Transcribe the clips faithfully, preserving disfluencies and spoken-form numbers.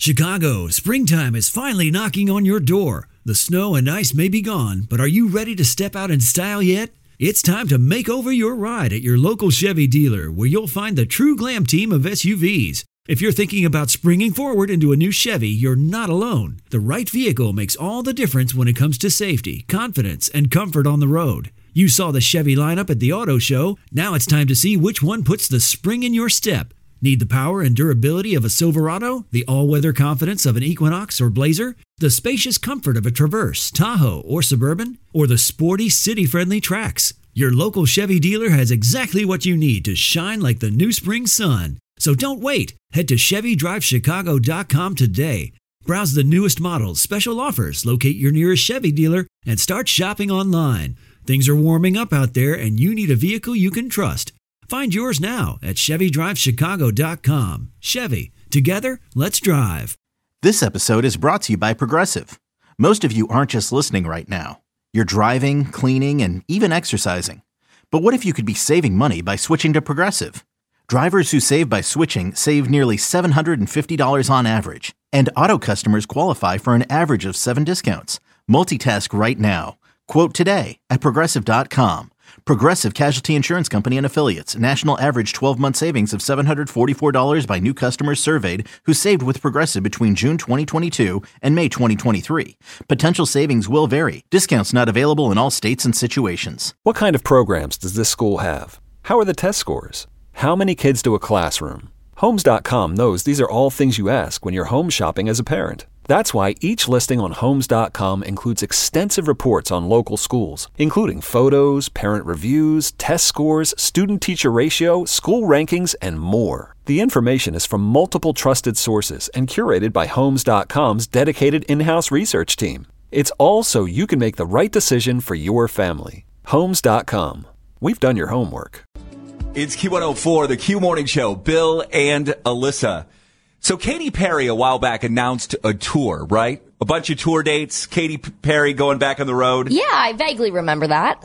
Chicago, springtime is finally knocking on your door. The snow and ice may be gone, but are you ready to step out in style yet? It's time to make over your ride at your local Chevy dealer, where you'll find the true glam team of S U Vs. If you're thinking about springing forward into a new Chevy, you're not alone. The right vehicle makes all the difference when it comes to safety, confidence, and comfort on the road. You saw the Chevy lineup at the auto show. Now it's time to see which one puts the spring in your step. Need the power and durability of a Silverado, the all-weather confidence of an Equinox or Blazer, the spacious comfort of a Traverse, Tahoe, or Suburban, or the sporty, city-friendly Trax? Your local Chevy dealer has exactly what you need to shine like the new spring sun. So don't wait. Head to Chevy Drive Chicago dot com today. Browse the newest models, special offers, locate your nearest Chevy dealer, and start shopping online. Things are warming up out there, and you need a vehicle you can trust. Find yours now at Chevy Drive Chicago dot com. Chevy, together, let's drive. This episode is brought to you by Progressive. Most of you aren't just listening right now. You're driving, cleaning, and even exercising. But what if you could be saving money by switching to Progressive? Drivers who save by switching save nearly seven hundred fifty dollars on average. And auto customers qualify for an average of seven discounts. Multitask right now. Quote today at Progressive dot com. Progressive Casualty Insurance Company and Affiliates. National average twelve-month savings of seven hundred forty-four dollars by new customers surveyed who saved with Progressive between June twenty twenty-two and May twenty twenty-three. Potential savings will vary. Discounts not available in all states and situations. What kind of programs does this school have? How are the test scores? How many kids do a classroom? Homes dot com knows these are all things you ask when you're home shopping as a parent. That's why each listing on Homes dot com includes extensive reports on local schools, including photos, parent reviews, test scores, student-teacher ratio, school rankings, and more. The information is from multiple trusted sources and curated by Homes dot com's dedicated in-house research team. It's all so you can make the right decision for your family. Homes dot com. We've done your homework. It's Q one oh four, the Q Morning Show, Bill and Alyssa. So Katy Perry a while back announced a tour, right? A bunch of tour dates, Katy Perry going back on the road. Yeah, I vaguely remember that.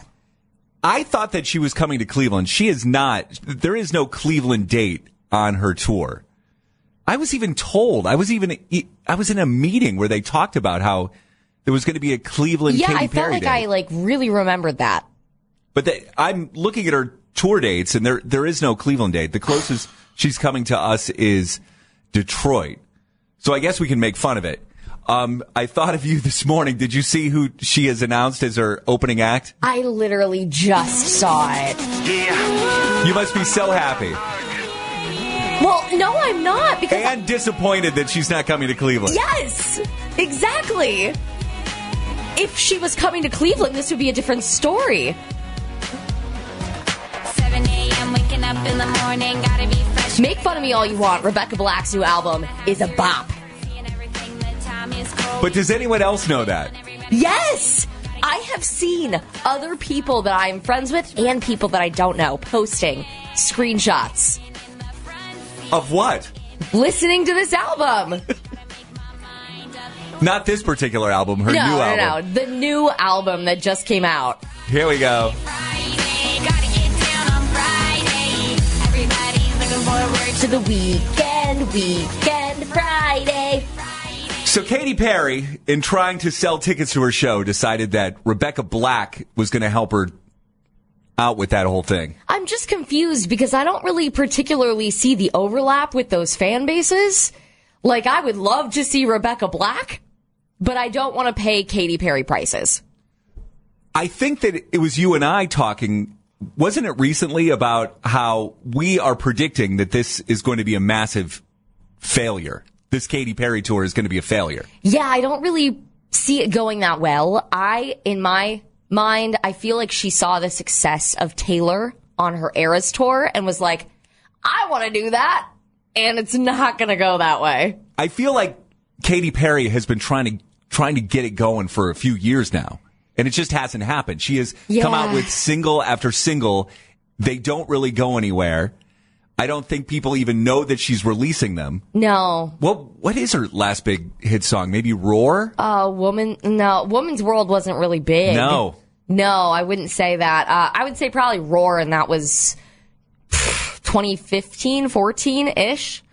I thought that she was coming to Cleveland. She is not. There is no Cleveland date on her tour. I was even told, I was even, I was in a meeting where they talked about how there was going to be a Cleveland yeah, Katy Perry Yeah, I felt like date. I like really remembered that. But they, I'm looking at her tour dates, and there there is no Cleveland date. The closest she's coming to us is Detroit. So I guess we can make fun of it. Um, I thought of you this morning. Did you see who she has announced as her opening act? I literally just saw it. Yeah. You must be so happy. Well, no, I'm not. Because and I- disappointed that she's not coming to Cleveland. Yes, exactly. If she was coming to Cleveland, this would be a different story. seven a.m. waking up in the morning, gotta be fresh. Make fun of me all you want. Rebecca Black's new album is a bop. But does anyone else know that? Yes! I have seen other people that I'm friends with and people that I don't know posting screenshots. Of what? Listening to this album. Not this particular album, her no, new no, album. No, no, the new album that just came out. Here we go. To the weekend, weekend, Friday. So Katy Perry, in trying to sell tickets to her show, decided that Rebecca Black was going to help her out with that whole thing. I'm just confused because I don't really particularly see the overlap with those fan bases. Like, I would love to see Rebecca Black, but I don't want to pay Katy Perry prices. I think that it was you and I talking. Wasn't it recently about how we are predicting that this is going to be a massive failure? This Katy Perry tour is going to be a failure. Yeah, I don't really see it going that well. I, in my mind, I feel like she saw the success of Taylor on her Eras tour and was like, I want to do that. And it's not going to go that way. I feel like Katy Perry has been trying to trying to get it going for a few years now. And it just hasn't happened. She has yeah. come out with single after single. They don't really go anywhere. I don't think people even know that she's releasing them. No. What What is her last big hit song? Maybe Roar? Uh, woman, no. Woman's World wasn't really big. No. No, I wouldn't say that. Uh, I would say probably Roar, and that was twenty fifteen, fourteen-ish.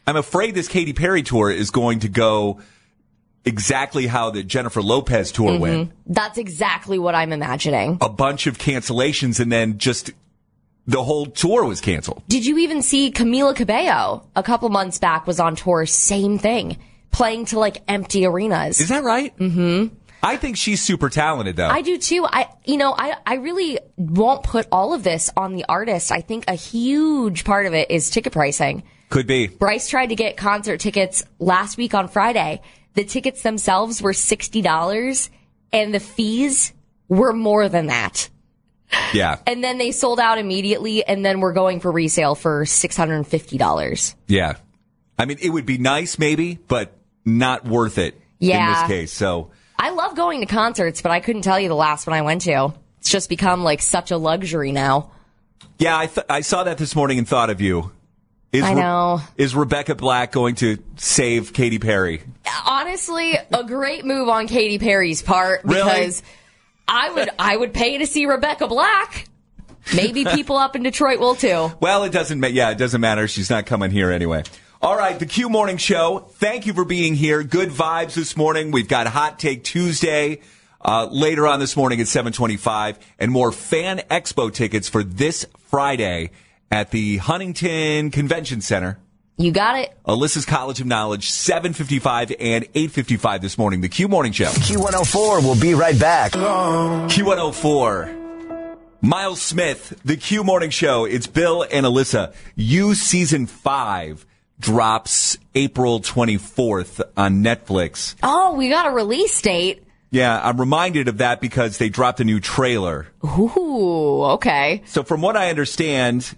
I'm afraid this Katy Perry tour is going to go exactly how the Jennifer Lopez tour mm-hmm. went. That's exactly what I'm imagining. A bunch of cancellations and then just the whole tour was canceled. Did you even see Camila Cabello a couple months back was on tour? Same thing. Playing to like empty arenas. Is that right? Mm-hmm. I think she's super talented though. I do too. I, you know, I, I really won't put all of this on the artist. I think a huge part of it is ticket pricing. Could be. Bryce tried to get concert tickets last week on Friday. The tickets themselves were sixty dollars and the fees were more than that. Yeah. And then they sold out immediately and then we're going for resale for six hundred fifty dollars. Yeah. I mean, it would be nice maybe, but not worth it yeah. in this case. So I love going to concerts, but I couldn't tell you the last one I went to. It's just become like such a luxury now. Yeah, I th- I saw that this morning and thought of you. Is I know. Re- is Rebecca Black going to save Katy Perry? Honestly, a great move on Katy Perry's part because really? I would I would pay to see Rebecca Black. Maybe people up in Detroit will too. Well, it doesn't ma- yeah, it doesn't matter. She's not coming here anyway. All right, the Q Morning Show. Thank you for being here. Good vibes this morning. We've got Hot Take Tuesday uh, later on this morning at seven twenty-five and more Fan Expo tickets for this Friday at the Huntington Convention Center. You got it. Alyssa's College of Knowledge, seven fifty-five and eight fifty-five this morning. The Q Morning Show. Q one oh four will be right back. Q one oh four. Miles Smith, the Q Morning Show. It's Bill and Alyssa. You Season five drops April twenty-fourth on Netflix. Oh, we got a release date. Yeah, I'm reminded of that because they dropped a new trailer. Ooh, okay. So from what I understand,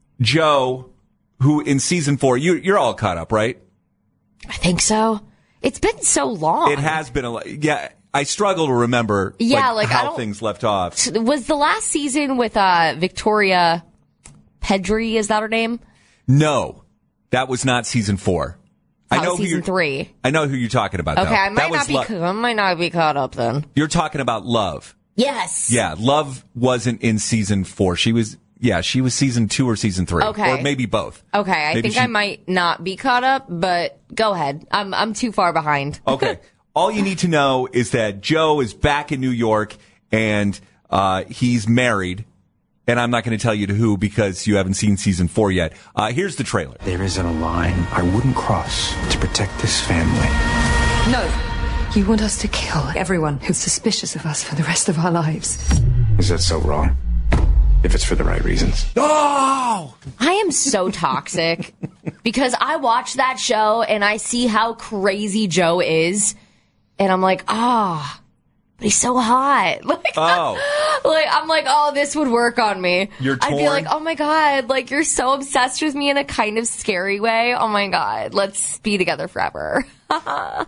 Joe, who in season four, you, you're all caught up, right? I think so. It's been so long. It has been a lot. Yeah, I struggle to remember yeah, like, like how I don't, things left off. Was the last season with uh, Victoria Pedri, is that her name? No, that was not season four. That I know was season who three. I know who you're talking about. Okay, though. I might that not was be. Lo- I might not be caught up then. You're talking about Love. Yes. Yeah, Love wasn't in season four. She was. Yeah, she was season two or season three. Okay. Or maybe both. Okay, I maybe think she... I might not be caught up, but go ahead. I'm I'm too far behind. Okay. All you need to know is that Joe is back in New York and uh, he's married. And I'm not going to tell you to who because you haven't seen season four yet. Uh, here's the trailer. There isn't a line I wouldn't cross to protect this family. No. You want us to kill everyone who's suspicious of us for the rest of our lives. Is that so wrong? If it's for the right reasons. Oh! I am so toxic because I watch that show and I see how crazy Joe is. And I'm like, ah. Oh, but he's so hot. Like, oh. like, I'm like, oh, this would work on me. You're torn? I'd be like, oh my God, like, you're so obsessed with me in a kind of scary way. Oh my God, let's be together forever. uh,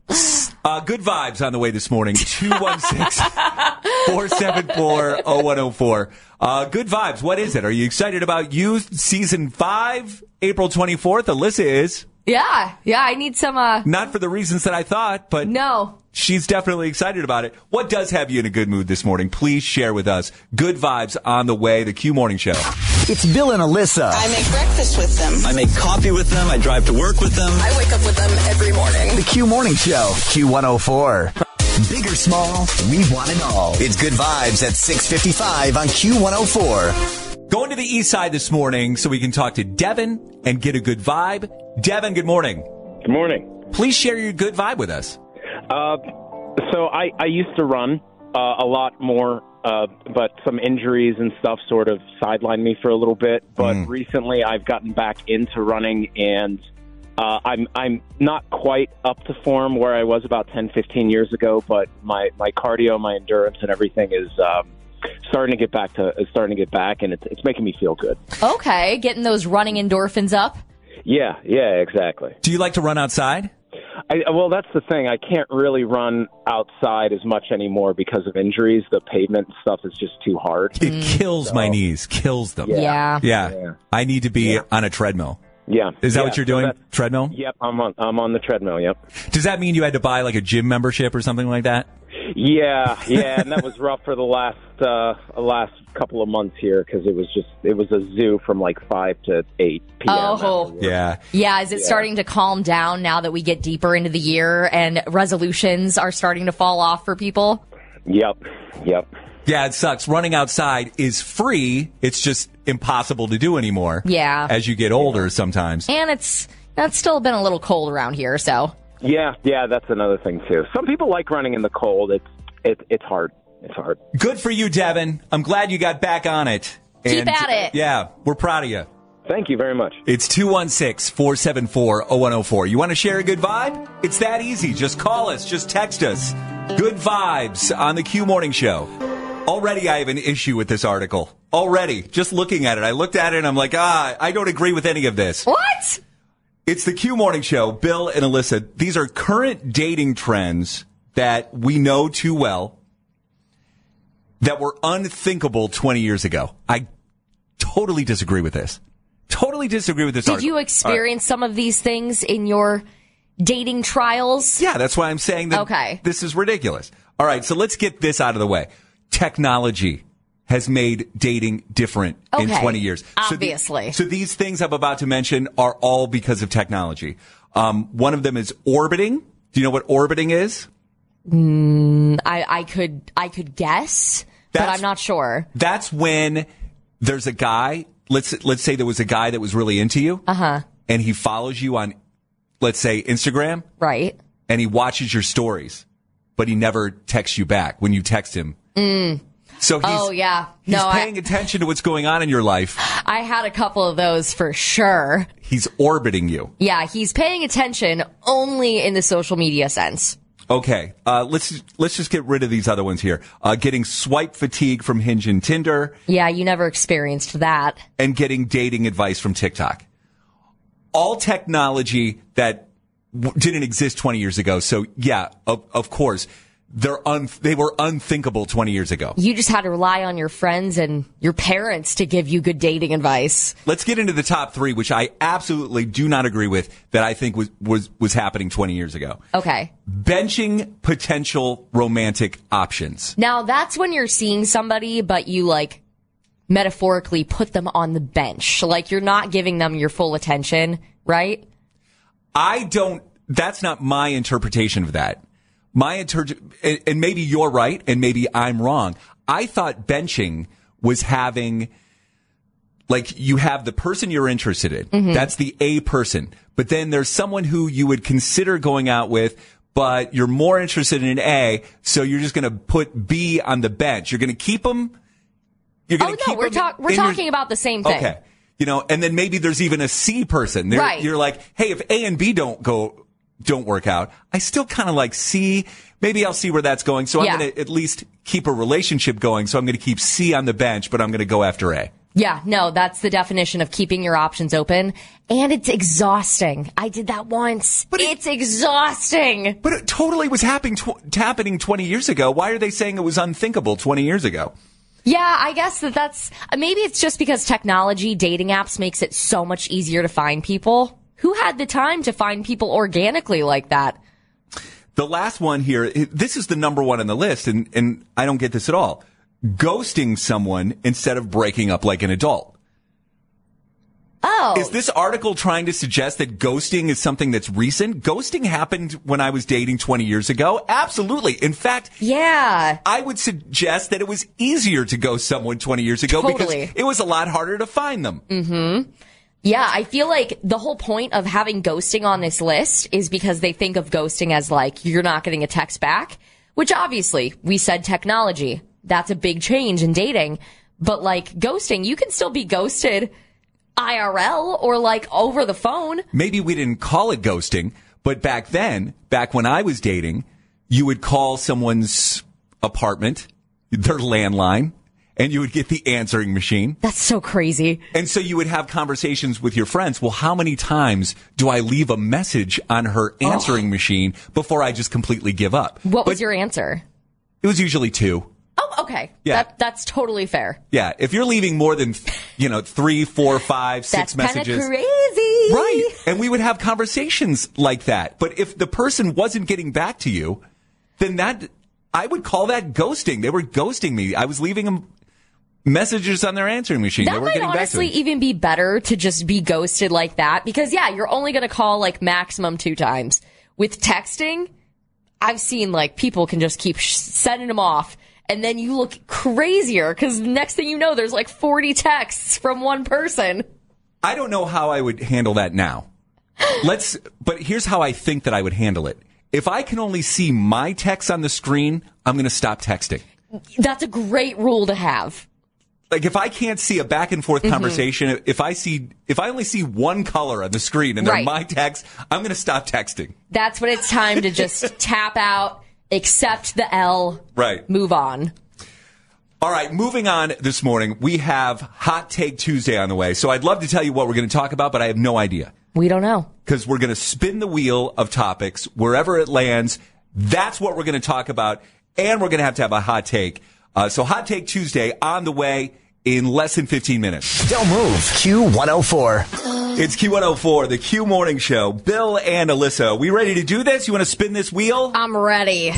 good vibes on the way this morning. two one six, four seven four, oh one oh four. Uh, good vibes. What is it? Are you excited about You Season five, April twenty-fourth? Alyssa is. Yeah. Yeah, I need some, uh... Not for the reasons that I thought, but... No. She's definitely excited about it. What does have you in a good mood this morning? Please share with us. Good vibes on the way. The Q Morning Show. It's Bill and Alyssa. I make breakfast with them. I make coffee with them. I drive to work with them. I wake up with them every morning. The Q Morning Show. Q one oh four. Big or small, we want it all. It's Good Vibes at six fifty-five on Q one oh four. Going to the east side this morning so we can talk to Devin and get a good vibe. Devin, good morning. Good morning. Please share your good vibe with us. Uh, so I, I used to run uh, a lot more, uh, but some injuries and stuff sort of sidelined me for a little bit. But mm. recently I've gotten back into running, and uh, I'm I'm not quite up to form where I was about ten, fifteen years ago, but my, my cardio, my endurance, and everything is um, starting to get back to is starting to get back, and it's it's making me feel good. Okay, getting those running endorphins up. Yeah, yeah, exactly. Do you like to run outside? I, well, that's the thing. I can't really run outside as much anymore because of injuries. The pavement stuff is just too hard. It mm. kills so, my knees, kills them. Yeah. Yeah. yeah. yeah. I need to be yeah. on a treadmill. Yeah. Is that yeah, what you're doing? So treadmill? Yep, I'm on I'm on the treadmill, yep. Does that mean you had to buy like a gym membership or something like that? Yeah, yeah, and that was rough for the last uh, last couple of months here because it was just it was a zoo from like five to eight p m. Oh, yeah, yeah. Is it Yeah. starting to calm down now that we get deeper into the year and resolutions are starting to fall off for people? Yep, yep. Yeah, it sucks. Running outside is free. It's just impossible to do anymore. Yeah. As you get older sometimes. And it's it's still been a little cold around here, so. Yeah, yeah, that's another thing too. Some people like running in the cold. It's it, it's hard. It's hard. Good for you, Devin. I'm glad you got back on it. Keep at it. Yeah, we're proud of you. Thank you very much. It's two one six, four seven four, zero one zero four. You want to share a good vibe? It's that easy. Just call us. Just text us. Good vibes on the Q Morning Show. Already I have an issue with this article. Already. Just looking at it. I looked at it and I'm like, ah, I don't agree with any of this. What? It's the Q Morning Show. Bill and Alyssa, these are current dating trends that we know too well that were unthinkable twenty years ago. I totally disagree with this. Totally disagree with this Did article. you experience some of these things in your dating trials? Yeah, that's why I'm saying that Okay. this is ridiculous. All right, so let's get this out of the way. Technology has made dating different in Okay, twenty years. obviously. So, the, so these things I'm about to mention are all because of technology. Um, one of them is orbiting. Do you know what orbiting is? Mm, I, I could I could guess, but That's- I'm not sure. That's when there's a guy. Let's let's say there was a guy that was really into you, Uh huh. and he follows you on, let's say, Instagram, Right. and he watches your stories, but he never texts you back when you text him. Mm. So he's, Oh yeah. he's No, paying attention to what's going on in your life. I, I had a couple of those for sure. He's orbiting you. Yeah, he's paying attention only in the social media sense. Okay, uh, let's let's just get rid of these other ones here. Uh, getting swipe fatigue from Hinge and Tinder, Yeah, you never experienced that. and getting dating advice from TikTok. All technology that w- didn't exist twenty years ago. So yeah, of, of course, they're un- they were unthinkable twenty years ago. You just had to rely on your friends and your parents to give you good dating advice. Let's get into the top three, which I absolutely do not agree with, that I think was, was, was happening twenty years ago. Okay. Benching potential romantic options. Now that's when you're seeing somebody, but you like metaphorically put them on the bench. Like you're not giving them your full attention, right? I don't, that's not my interpretation of that. My inter, and, and maybe you're right, and maybe I'm wrong. I thought benching was having, like, you have the person you're interested in. Mhm. That's the A person. But then there's someone who you would consider going out with, but you're more interested in A, so you're just going to put B on the bench. You're going to keep them. You're Oh going to no, keep we're them talk- we're in your- talking about the same thing. Okay. You know, and then maybe there's even a C person. They're- Right. You're like, hey, if A and B don't go, don't work out, I still kind of like C. Maybe I'll see where that's going. So Yeah. I'm going to at least keep a relationship going. So I'm going to keep C on the bench, but I'm going to go after A. Yeah, no, that's the definition of keeping your options open. And it's exhausting. I did that once. But it's exhausting. But it totally was happening, tw- happening twenty years ago. Why are they saying it was unthinkable twenty years ago? Yeah, I guess that that's, maybe it's just because technology, dating apps makes it so much easier to find people. Who had the time to find people organically like that? The last one here, it- this is the number one on the list, and, and I don't get this at all. Ghosting someone instead of breaking up like an adult. Oh. Is this article trying to suggest that ghosting is something that's recent? Ghosting happened when I was dating twenty years ago. Absolutely. In fact, yeah, I would suggest that it was easier to ghost someone twenty years ago Totally. because it was a lot harder to find them. Mm-hmm. Yeah, I feel like the whole point of having ghosting on this list is because they think of ghosting as like, you're not getting a text back, which obviously we said technology. That's a big change in dating. But like ghosting, you can still be ghosted I R L or like over the phone. Maybe we didn't call it ghosting, but back then, back when I was dating, you would call someone's apartment, their landline, and you would get the answering machine. That's so crazy. And so you would have conversations with your friends. Well, how many times do I leave a message on her answering Oh. machine before I just completely give up? What But was your answer? it was usually two. Oh, okay. Yeah. That, that's totally fair. Yeah. If you're leaving more than, you know, three, four, five, six That's kind of messages. crazy. Right. And we would have conversations like that. But if the person wasn't getting back to you, then that I would call that ghosting. They were ghosting me. I was leaving them messages on their answering machine. That they were might getting honestly back to me. even be better to just be ghosted like that because, yeah, you're only going to call like maximum two times. With texting, I've seen like people can just keep sh- sending them off. And then you look crazier because next thing you know, there's like forty texts from one person. I don't know how I would handle that now. Let's, but here's how I think that I would handle it. If I can only see my text on the screen, I'm going to stop texting. That's a great rule to have. Like if I can't see a back and forth conversation, mm-hmm. if I see, if I only see one color on the screen and they're right. my text, I'm going to stop texting. That's when it's time to just tap out, accept the L, right. move on. All right, moving on this morning, we have Hot Take Tuesday on the way. So I'd love to tell you what we're going to talk about, but I have no idea. We don't know. Because we're going to spin the wheel of topics wherever it lands. That's what we're going to talk about. And we're going to have to have a hot take. Uh, so Hot Take Tuesday on the way in less than fifteen minutes. Don't move. Q one oh four. It's Q one oh four, the Q Morning Show. Bill and Alyssa, we ready to do this? You want to spin this wheel? I'm ready.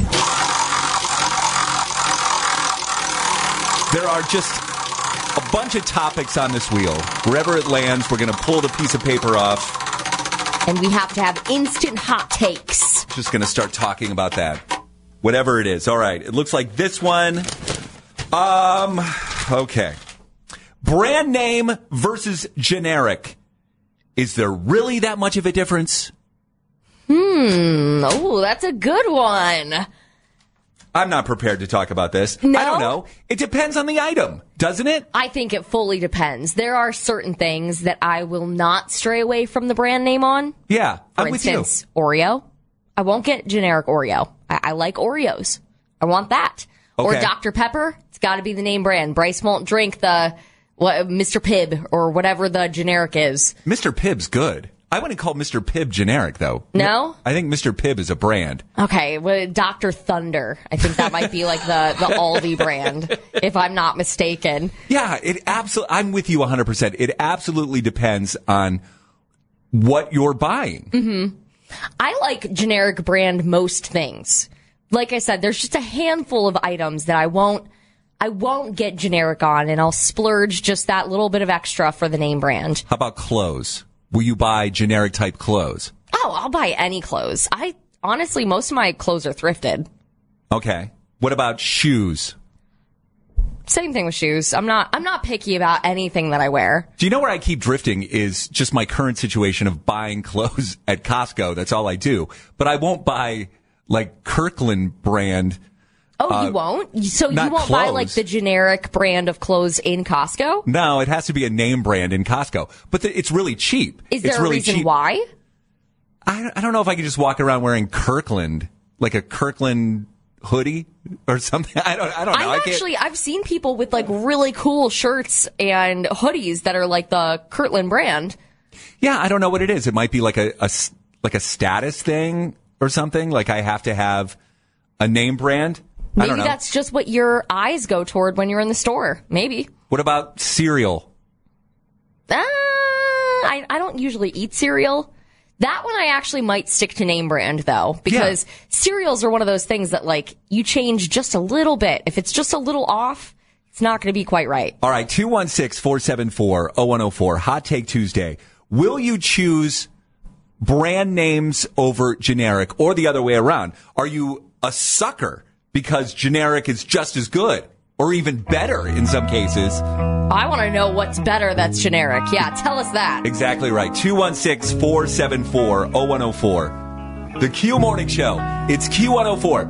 There are just a bunch of topics on this wheel. Wherever it lands, we're going to pull the piece of paper off. And we have to have instant hot takes. Just going to start talking about that. Whatever it is. All right. It looks like this one. Um, okay. Brand name versus generic. Is there really that much of a difference? Hmm. Oh, that's a good one. I'm not prepared to talk about this. No? I don't know. It depends on the item, doesn't it? I think it fully depends. There are certain things that I will not stray away from the brand name on. Yeah, For I'm instance, with you. Oreo. I won't get generic Oreo. I, I like Oreos. I want that. Okay. Or Doctor Pepper. It's got to be the name brand. Bryce won't drink the what, Mister Pibb or whatever the generic is. Mister Pibb's good. I wouldn't call Mister Pibb generic, though. No? I think Mister Pibb is a brand. Okay, well, Doctor Thunder. I think that might be like the, the Aldi brand, if I'm not mistaken. Yeah, it absolutely. I'm with you one hundred percent. It absolutely depends on what you're buying. Mm-hmm. I like generic brand most things. Like I said, there's just a handful of items that I won't I won't get generic on, and I'll splurge just that little bit of extra for the name brand. How about clothes? Will you buy generic type clothes? Oh, I'll buy any clothes. I honestly, most of my clothes are thrifted. Okay. What about shoes? Same thing with shoes. I'm not I'm not picky about anything that I wear. Do you know where I keep drifting is just my current situation of buying clothes at Costco. That's all I do. But I won't buy like Kirkland brand. Oh, uh, you won't? So you not won't buy clothes. like the generic brand of clothes in Costco? No, it has to be a name brand in Costco. But the, it's really cheap. Is it's there really a reason cheap. why? I, I don't know if I could just walk around wearing Kirkland, like a Kirkland hoodie or something. I don't I don't know. I've I can't. actually I've seen people with like really cool shirts and hoodies that are like the Kirkland brand. Yeah, I don't know what it is. It might be like a, a s- like a status thing or something. Like I have to have a name brand. I Maybe don't know. that's just what your eyes go toward when you're in the store. Maybe. What about cereal? Uh, I, I don't usually eat cereal. That one I actually might stick to name brand, though, because yeah. cereals are one of those things that, like, you change just a little bit. If it's just a little off, it's not going to be quite right. All right, two one six, four seven four, zero one zero four, Hot Take Tuesday. Will you choose brand names over generic or the other way around? Are you a sucker because generic is just as good or even better in some cases? I want to know what's better that's generic. Yeah, tell us that. Exactly right. two one six, four seven four, zero one zero four. The Q Morning Show. It's Q one oh four.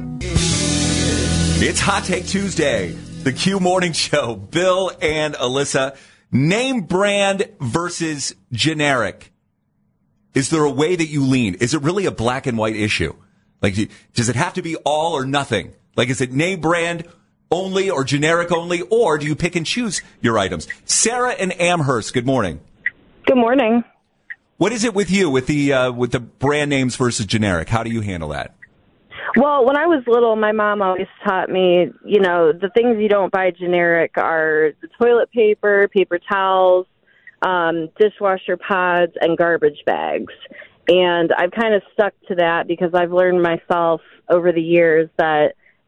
It's Hot Take Tuesday. The Q Morning Show. Bill and Alyssa. Name brand versus generic. Is there a way that you lean? Is it really a black and white issue? Like, does it have to be all or nothing? Like, is it name brand only or generic only, or do you pick and choose your items? Sarah in Amherst, good morning. Good morning. What is it with you with the uh, with the brand names versus generic? How do you handle that? Well, when I was little, my mom always taught me, you know, the things you don't buy generic are the toilet paper, paper towels, um, dishwasher pods, and garbage bags. And I've kind of stuck to that because I've learned myself over the years that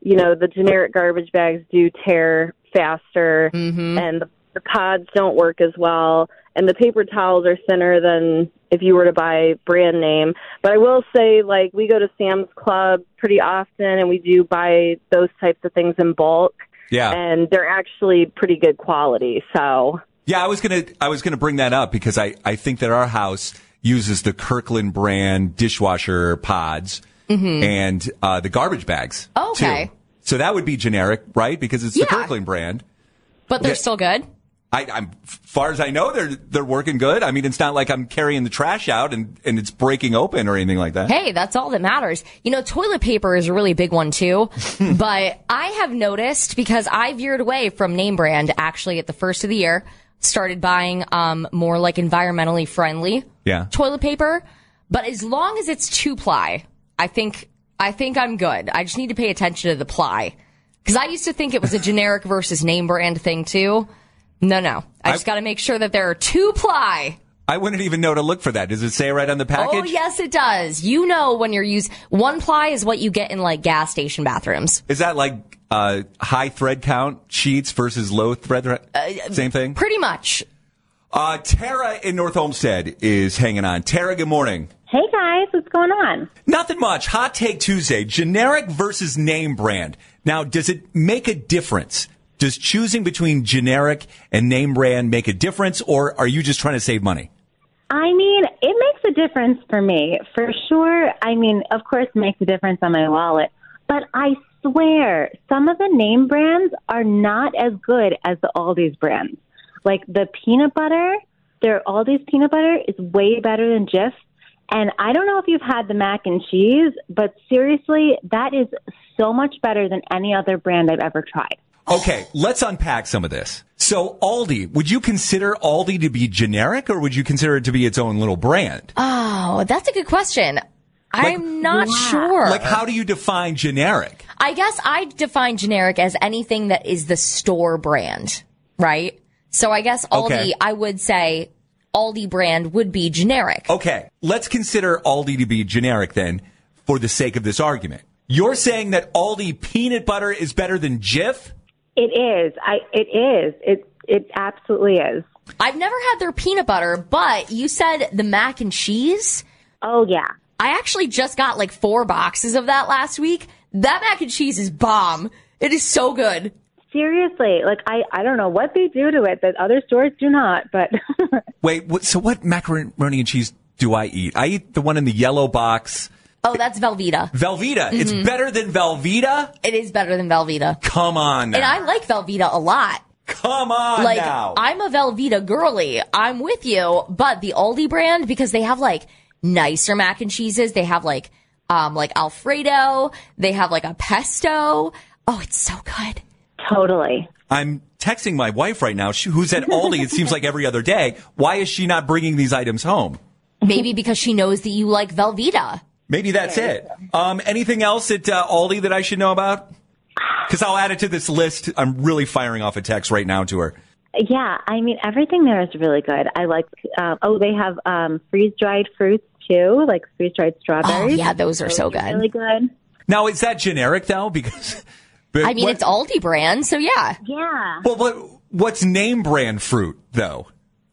you know, the generic garbage bags do tear faster, Mm-hmm. and the, the pods don't work as well, and the paper towels are thinner than if you were to buy brand name. But I will say, like, we go to Sam's Club pretty often, and we do buy those types of things in bulk. Yeah. And they're actually pretty good quality, so... Yeah, I was gonna I was gonna bring that up because I, I think that our house uses the Kirkland brand dishwasher pods Mm-hmm. and uh, the garbage bags. Oh, okay. Too. So that would be generic, right? Because it's Yeah. the Kirkland brand. But they're Yeah. still good? I, I'm far as I know, they're they're working good. I mean, it's not like I'm carrying the trash out and, and it's breaking open or anything like that. Hey, that's all that matters. You know, toilet paper is a really big one too. But I have noticed, because I veered away from name brand actually at the first of the year, started buying um more like environmentally friendly Yeah. toilet paper. But as long as it's two ply, I think I think I'm good. I just need to pay attention to the ply. Because I used to think it was a generic versus name brand thing too. No, no. I, I- just got to make sure that there are two ply. I wouldn't even know to look for that. Does it say right on the package? Oh, yes, it does. You know when you're using one ply is what you get in like gas station bathrooms. Is that like uh, high thread count sheets versus low thread? Uh, Same thing? Pretty much. Uh, Tara in North Olmsted is hanging on. Tara, good morning. Hey guys, what's going on? Nothing much. Hot Take Tuesday. Generic versus name brand. Now, does it make a difference? Does choosing between generic and name brand make a difference, or are you just trying to save money? I mean, it makes a difference for me, for sure. I mean, of course, it makes a difference on my wallet. But I swear, some of the name brands are not as good as the Aldi's brands. Like the peanut butter, their Aldi's peanut butter is way better than Jif. And I don't know if you've had the mac and cheese, but seriously, that is so much better than any other brand I've ever tried. Okay, let's unpack some of this. So Aldi, would you consider Aldi to be generic, or would you consider it to be its own little brand? Oh, that's a good question. I'm not sure. Like, how do you define generic? I guess I define generic as anything that is the store brand, right? So I guess Aldi, Okay. I would say Aldi brand would be generic. Okay, let's consider Aldi to be generic then, for the sake of this argument. You're saying that Aldi peanut butter is better than Jif? It is. I. It is. It. It absolutely is. I've never had their peanut butter, but you said the mac and cheese? Oh, yeah. I actually just got like four boxes of that last week. That mac and cheese is bomb. It is so good. Seriously, like I, I don't know what they do to it that other stores do not, but Wait, what, so what macaroni and cheese do I eat? I eat the one in the yellow box. Oh, that's Velveeta. Velveeta. It's Mhm. better than Velveeta? It is better than Velveeta. Come on now. And I like Velveeta a lot. Come on like, now. I'm a Velveeta girly. I'm with you. But the Aldi brand, because they have like nicer mac and cheeses, they have like, um, like Alfredo. They have like a pesto. Oh, it's so good. Totally. I'm texting my wife right now, she, who's at Aldi, it seems like every other day. Why is she not bringing these items home? Maybe because she knows that you like Velveeta. Maybe that's it. Um, anything else at uh, Aldi that I should know about? Because I'll add it to this list. I'm really firing off a text right now to her. yeah, I mean, everything there is really good. I like, uh, oh, they have um, freeze-dried fruits, too, like freeze-dried strawberries. Oh, yeah, those are so good. Really good. Now, is that generic, though? Because I mean, what- it's Aldi brand, so yeah. Yeah. Well, what, what's name brand fruit, though?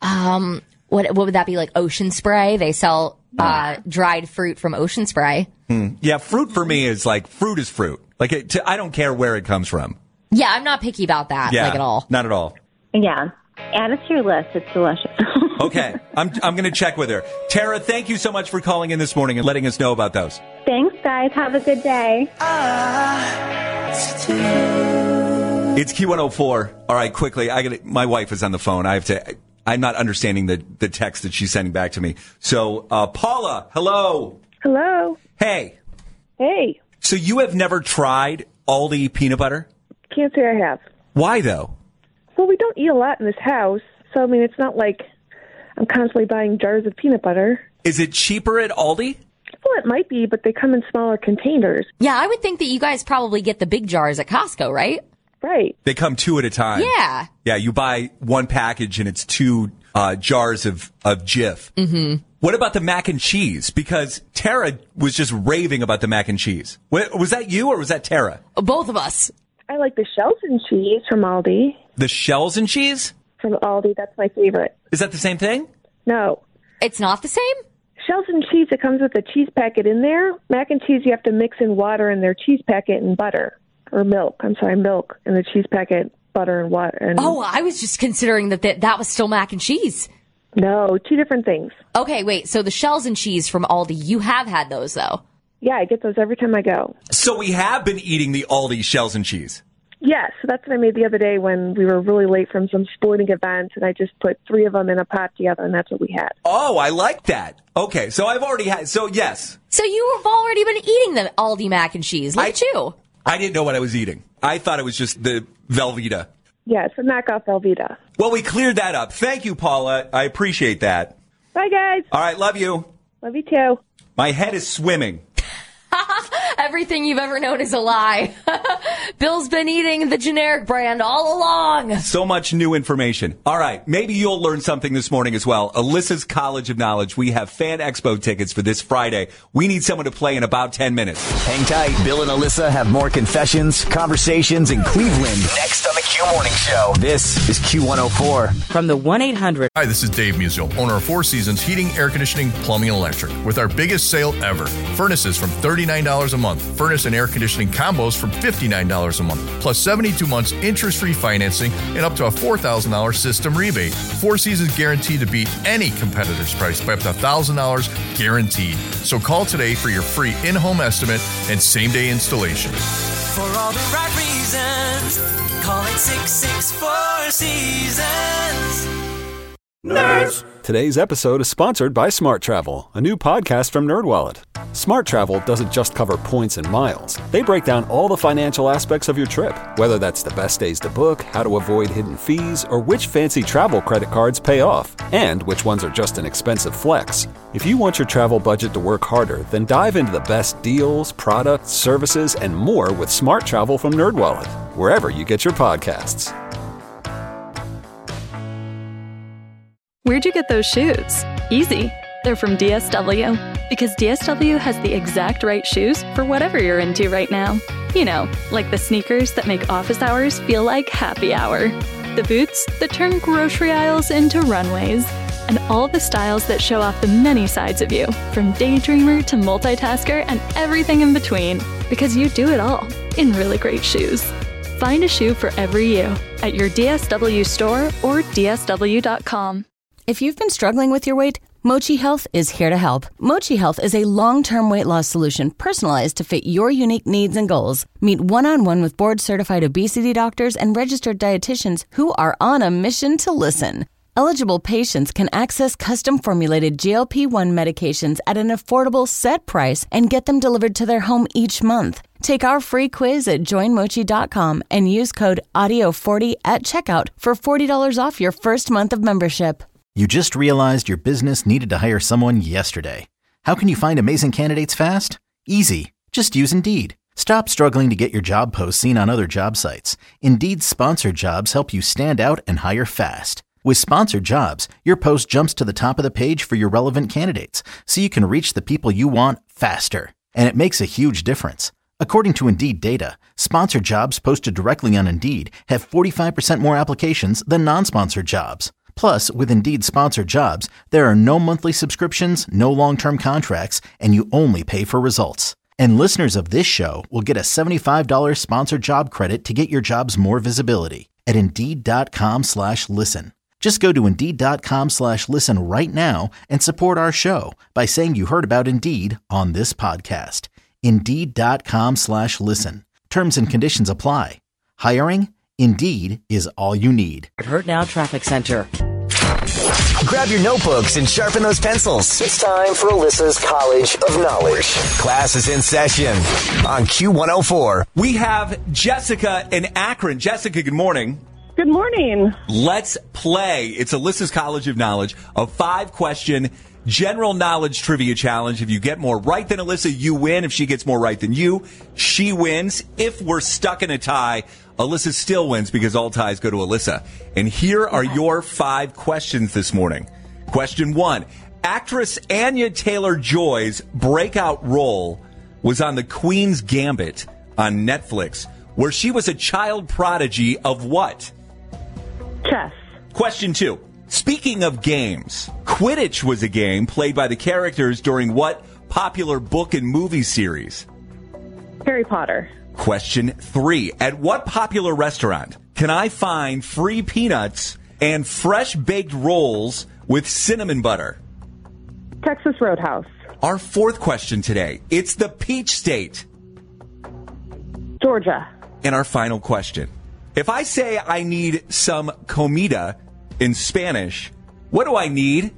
Um, what what would that be, like Ocean Spray? They sell uh, dried fruit from Ocean Spray. Hmm. Yeah, fruit for me is like, fruit is fruit. Like, it, I don't care where it comes from. Yeah, I'm not picky about that, Yeah, like at all. not at all. Yeah. Add it to your list. It's delicious. Okay, I'm I'm going to check with her. Tara, thank you so much for calling in this morning and letting us know about those. Thanks, guys. Have a good day. It's Q one oh four. All right, quickly. I got my wife is on the phone. I have to. I'm not understanding the the text that she's sending back to me. So, uh, Paula, hello. Hello. Hey. Hey. So you have never tried Aldi peanut butter? Can't say I have. Why though? Well, we don't eat a lot in this house, so I mean, it's not like I'm constantly buying jars of peanut butter. Is it cheaper at Aldi? Well, it might be, but they come in smaller containers. Yeah, I would think that you guys probably get the big jars at Costco, right? Right. They come two at a time. Yeah. Yeah, you buy one package and it's two uh, jars of, of Jif. Mm-hmm. What about the mac and cheese? Because Tara was just raving about the mac and cheese. Was that you or was that Tara? Both of us. I like the shells and cheese from Aldi. The shells and cheese? From Aldi, that's my favorite. Is that the same thing? No. It's not the same? Shells and cheese, it comes with a cheese packet in there. Mac and cheese, you have to mix in water in their cheese packet and butter. Or milk. I'm sorry, milk in the cheese packet, butter and water. And oh, I was just considering that th- that was still mac and cheese. No, two different things. Okay, wait. So the shells and cheese from Aldi, you have had those, though? Yeah, I get those every time I go. So we have been eating the Aldi shells and cheese? Yes, that's what I made the other day when we were really late from some sporting event, and I just put three of them in a pot together, and that's what we had. Oh, I like that. Okay, so I've already had, so yes. So you have already been eating the Aldi mac and cheese. Look I, at you. I didn't know what I was eating. I thought it was just the Velveeta. Yeah, it's a knockoff Velveeta. Well, we cleared that up. Thank you, Paula. I appreciate that. Bye, guys. All right, love you. Love you, too. My head is swimming. Everything you've ever known is a lie. Bill's been eating the generic brand all along. So much new information. All right, maybe you'll learn something this morning as well. Alyssa's College of Knowledge. We have Fan Expo tickets for this Friday. We need someone to play in about ten minutes. Hang tight. Bill and Alyssa have more confessions, conversations in Cleveland. Next on the Q Morning Show. This is Q one oh four. From the one eight hundred. Hi, this is Dave Musial, owner of Four Seasons Heating, Air Conditioning, Plumbing, and Electric. With our biggest sale ever. Furnaces from thirty-nine dollars a month. Furnace and air conditioning combos from fifty-nine dollars a month. Plus seventy-two months interest-free financing and up to a four thousand dollars system rebate. Four Seasons guaranteed to beat any competitor's price by up to one thousand dollars guaranteed. So call today for your free in-home estimate and same-day installation. For all the right reasons, call it six six four Seasons. Nerds. Today's episode is sponsored by Smart Travel, a new podcast from NerdWallet. Smart Travel doesn't just cover points and miles. They break down all the financial aspects of your trip, whether that's the best days to book, how to avoid hidden fees, or which fancy travel credit cards pay off, and which ones are just an expensive flex. If you want your travel budget to work harder, then dive into the best deals, products, services, and more with Smart Travel from NerdWallet, wherever you get your podcasts. Where'd you get those shoes? Easy. They're from D S W. Because D S W has the exact right shoes for whatever you're into right now. You know, like the sneakers that make office hours feel like happy hour. The boots that turn grocery aisles into runways. And all the styles that show off the many sides of you, from daydreamer to multitasker and everything in between. Because you do it all in really great shoes. Find a shoe for every you at your D S W store or D S W dot com. If you've been struggling with your weight, Mochi Health is here to help. Mochi Health is a long-term weight loss solution personalized to fit your unique needs and goals. Meet one-on-one with board-certified obesity doctors and registered dietitians who are on a mission to listen. Eligible patients can access custom-formulated G L P one medications at an affordable set price and get them delivered to their home each month. Take our free quiz at join mochi dot com and use code audio forty at checkout for forty dollars off your first month of membership. You just realized your business needed to hire someone yesterday. How can you find amazing candidates fast? Easy. Just use Indeed. Stop struggling to get your job posts seen on other job sites. Indeed's sponsored jobs help you stand out and hire fast. With sponsored jobs, your post jumps to the top of the page for your relevant candidates, so you can reach the people you want faster. And it makes a huge difference. According to Indeed data, sponsored jobs posted directly on Indeed have forty-five percent more applications than non-sponsored jobs. Plus, with Indeed sponsored jobs, there are no monthly subscriptions, no long-term contracts, and you only pay for results. And listeners of this show will get a seventy-five dollars sponsored job credit to get your jobs more visibility at Indeed.com slash listen. Just go to Indeed.com slash listen right now and support our show by saying you heard about Indeed on this podcast. Indeed.com slash listen. Terms and conditions apply. Hiring? Indeed is all you need. Hurt Now Traffic Center. Grab your notebooks and sharpen those pencils. It's time for Alyssa's College of Knowledge. Class is in session on Q one oh four. We have Jessica in Akron. Jessica, good morning. Good morning. Let's play. It's Alyssa's College of Knowledge, a five-question general knowledge trivia challenge. If you get more right than Alyssa, you win. If she gets more right than you, she wins. If we're stuck in a tie, Alyssa still wins because all ties go to Alyssa. And here are your five questions this morning. Question one. Actress Anya Taylor-Joy's breakout role was on The Queen's Gambit on Netflix, where she was a child prodigy of what? Chess. Question two. Speaking of games, Quidditch was a game played by the characters during what popular book and movie series? Harry Potter. Question three. At what popular restaurant can I find free peanuts and fresh baked rolls with cinnamon butter? Texas Roadhouse. Our fourth question today. It's the Peach State. Georgia. And our final question. If I say I need some comida in Spanish, what do I need?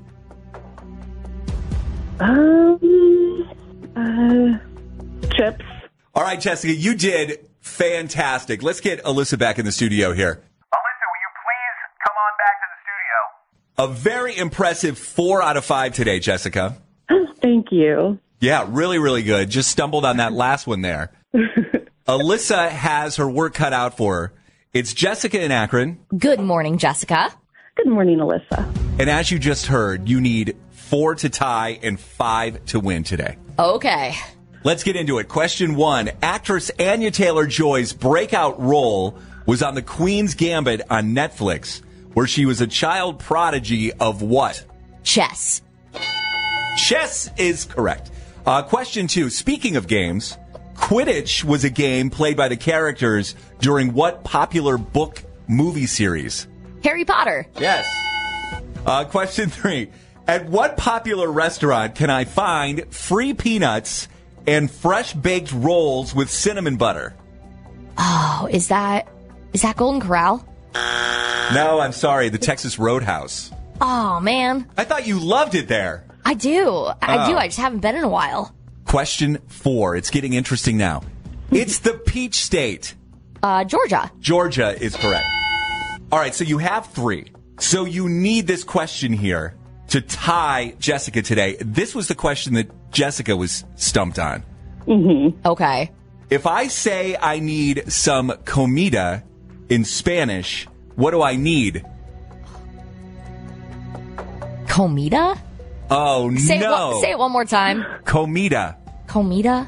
Um, uh, chips. All right, Jessica, you did fantastic. Let's get Alyssa back in the studio here. Alyssa, will you please come on back to the studio? A very impressive four out of five today, Jessica. Thank you. Yeah, really, really good. Just stumbled on that last one there. Alyssa has her work cut out for her. It's Jessica in Akron. Good morning, Jessica. Good morning, Alyssa. And as you just heard, you need four to tie and five to win today. Okay. Let's get into it. Question one. Actress Anya Taylor-Joy's breakout role was on The Queen's Gambit on Netflix, where she was a child prodigy of what? Chess. Chess is correct. Uh, question two. Speaking of games, Quidditch was a game played by the characters during what popular book movie series? Harry Potter. Yes. Uh, question three. At what popular restaurant can I find free peanuts and fresh baked rolls with cinnamon butter? Oh, is that is that Golden Corral? No, I'm sorry. The Texas Roadhouse. Oh, man. I thought you loved it there. I do. I Oh. do. I just haven't been in a while. Question four. It's getting interesting now. It's the Peach State. Uh, Georgia. Georgia is correct. All right, so you have three. So you need this question here to tie Jessica today. This was the question that Jessica was stumped on. Mm-hmm. Okay. If I say I need some comida in Spanish, what do I need? Comida? Oh, Say, no. it one, say it one more time. Comida. Comida?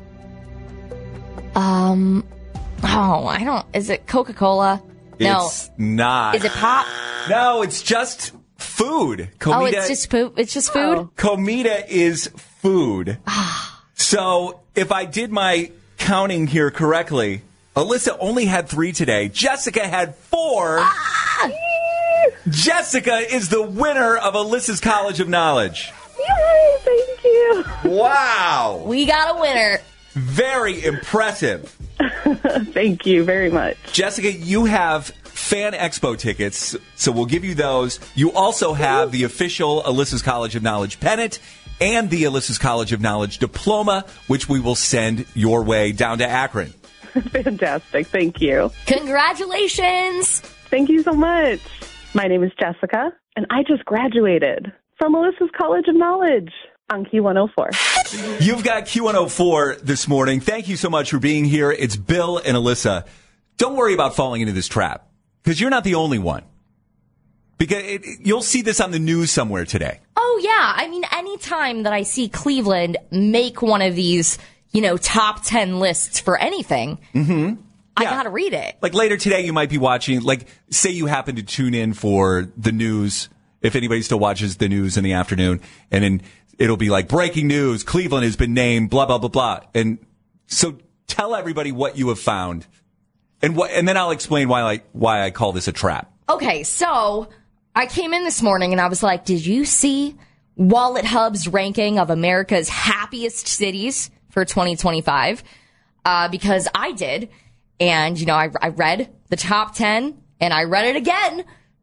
Um, oh, I don't, is it Coca-Cola? No. It's not. Is it pop? No, it's just food. Comida, Oh, it's just food? It's just food? Comida is food. So if I did my counting here correctly, Alyssa only had three today. Jessica had four. Ah! Jessica is the winner of Alyssa's College of Knowledge. Yay, thank you. Wow. We got a winner. Very impressive. Thank you very much. Jessica, you have Fan Expo tickets, so we'll give you those. You also have the official Alyssa's College of Knowledge pennant and the Alyssa's College of Knowledge diploma, which we will send your way down to Akron. Fantastic. Thank you. Congratulations. Thank you so much. My name is Jessica, and I just graduated from Alyssa's College of Knowledge on Q one oh four. You've got Q one oh four this morning. Thank you so much for being here. It's Bill and Alyssa. Don't worry about falling into this trap, because you're not the only one. Because it, it, you'll see this on the news somewhere today. Oh, yeah. I mean, anytime that I see Cleveland make one of these, you know, top ten lists for anything, Mm-hmm. I gotta read it. Like later today, you might be watching, like, say you happen to tune in for the news, if anybody still watches the news in the afternoon, and then it'll be like, breaking news, Cleveland has been named, blah, blah, blah, blah. And so tell everybody what you have found, and what, and then I'll explain why I, why I call this a trap. Okay, so I came in this morning and I was like, did you see Wallet Hub's ranking of America's happiest cities for twenty twenty-five? Uh, because I did. And, you know, I, I read the top ten and I read it again.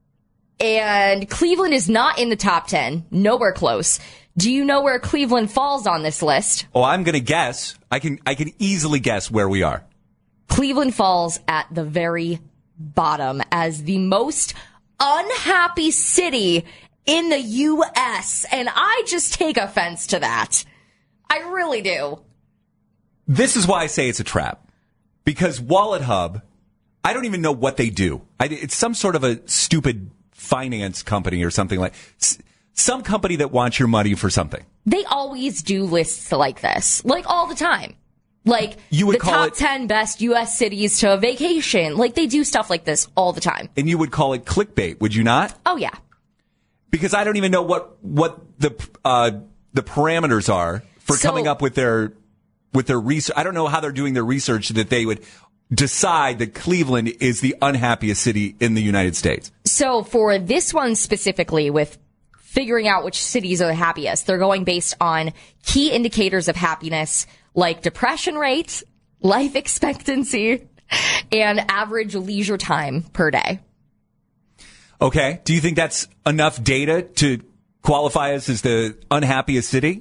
And Cleveland is not in the top ten. Nowhere close. Do you know where Cleveland falls on this list? Oh, I'm going to guess. I can, I can easily guess where we are. Cleveland falls at the very bottom as the most unhappy city in the U S. And I just take offense to that. I really do. This is why I say it's a trap. Because Wallet Hub I don't even know what they do. I, it's some sort of a stupid finance company or something like some company that wants your money for something. They always do lists like this, like all the time. Like you would the call top it, ten best U S cities to vacation. Like they do stuff like this all the time. And you would call it clickbait, would you not? Oh, yeah. Because I don't even know what what the uh, the parameters are for So- coming up with their with their research. I don't know how they're doing their research that they would decide that Cleveland is the unhappiest city in the United States. So for this one specifically, with figuring out which cities are the happiest, they're going based on key indicators of happiness like depression rate, life expectancy, and average leisure time per day. Okay. Do you think that's enough data to qualify us as the unhappiest city?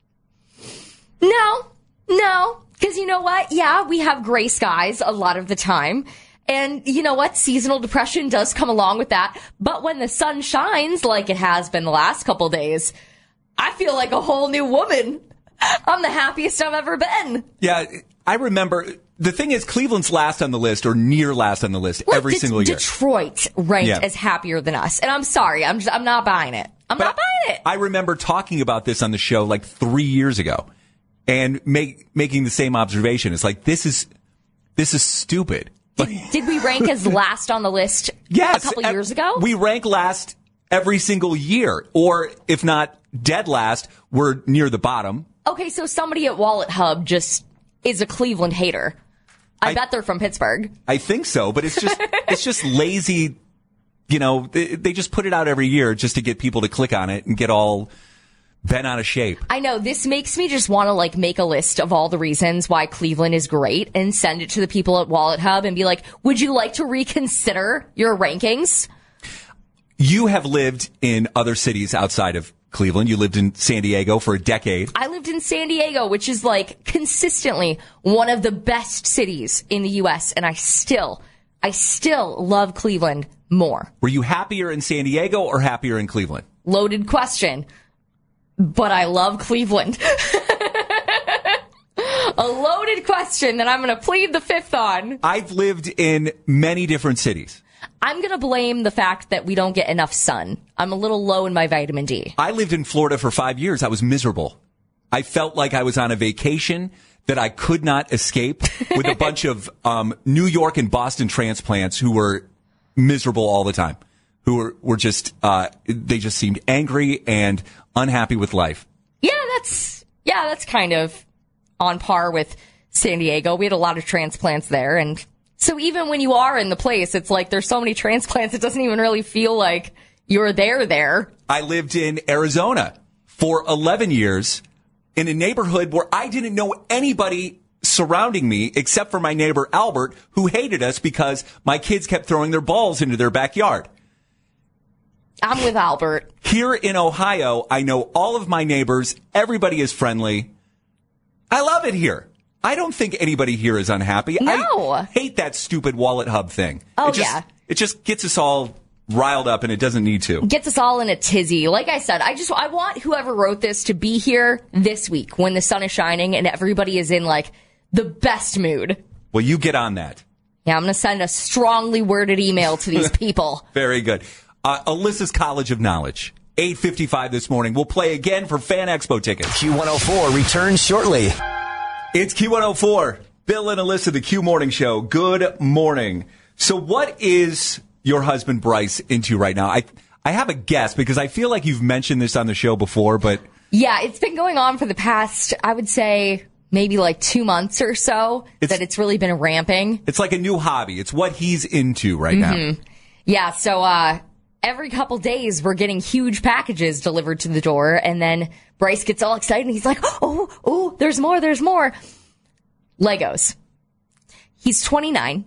No, no. Because you know what? Yeah, we have gray skies a lot of the time. And you know what? Seasonal depression does come along with that. But when the sun shines, like it has been the last couple days, I feel like a whole new woman. I'm the happiest I've ever been. Yeah, I remember. The thing is, Cleveland's last on the list or near last on the list Look, every De- single year. Detroit ranked Yeah. as happier than us. And I'm sorry. I'm just, I'm not buying it. I'm But not buying it. I remember talking about this on the show like three years ago and make, making the same observation. It's like, this is, this is stupid. Did, did we rank as last on the list Yes, a couple ev- years ago? We rank last every single year. Or if not dead last, we're near the bottom. Okay, so somebody at Wallet Hub just is a Cleveland hater. I, I- bet they're from Pittsburgh. I think so, but it's just, it's just lazy. You know, they, they just put it out every year just to get people to click on it and get all bent out of shape. I know, this makes me just want to like make a list of all the reasons why Cleveland is great and send it to the people at Wallet Hub and be like, would you like to reconsider your rankings? You have lived in other cities outside of Cleveland. You lived in San Diego for a decade. I lived in San Diego, which is like consistently one of the best cities in the U S. And I still, I still love Cleveland more. Were you happier in San Diego or happier in Cleveland? Loaded question. But I love Cleveland. A loaded question that I'm going to plead the fifth on. I've lived in many different cities. I'm going to blame the fact that we don't get enough sun. I'm a little low in my vitamin D. I lived in Florida for five years. I was miserable. I felt like I was on a vacation that I could not escape with a bunch of um, New York and Boston transplants who were miserable all the time, who were, were just, uh, they just seemed angry and unhappy with life. Yeah, that's, yeah, that's kind of on par with San Diego. We had a lot of transplants there. And so even when you are in the place, it's like there's so many transplants, it doesn't even really feel like you're there there. I lived in Arizona for eleven years in a neighborhood where I didn't know anybody surrounding me except for my neighbor Albert, who hated us because my kids kept throwing their balls into their backyard. I'm with Albert. Here in Ohio, I know all of my neighbors. Everybody is friendly. I love it here. I don't think anybody here is unhappy. No. I hate that stupid Wallet Hub thing. Oh, it just, yeah. It just gets us all riled up, and it doesn't need to. Gets us all in a tizzy. Like I said, I just, I want whoever wrote this to be here this week when the sun is shining and everybody is in like the best mood. Well, you get on that. Yeah, I'm going to send a strongly worded email to these people. Very good. Uh, Alyssa's College of Knowledge. eight fifty-five this morning. We'll play again for Fan Expo tickets. Q one oh four returns shortly. It's Q one oh four. Bill and Alyssa, the Q Morning Show. Good morning. So what is your husband Bryce into right now? I I have a guess because I feel like you've mentioned this on the show before, but... Yeah, it's been going on for the past, I would say, maybe like two months or so It's- that it's really been ramping. It's like a new hobby. It's what he's into right now. Mhm. Yeah, so uh, every couple days we're getting huge packages delivered to the door, and then Bryce gets all excited and he's like, oh, oh, there's more, there's more. Legos. He's twenty-nine.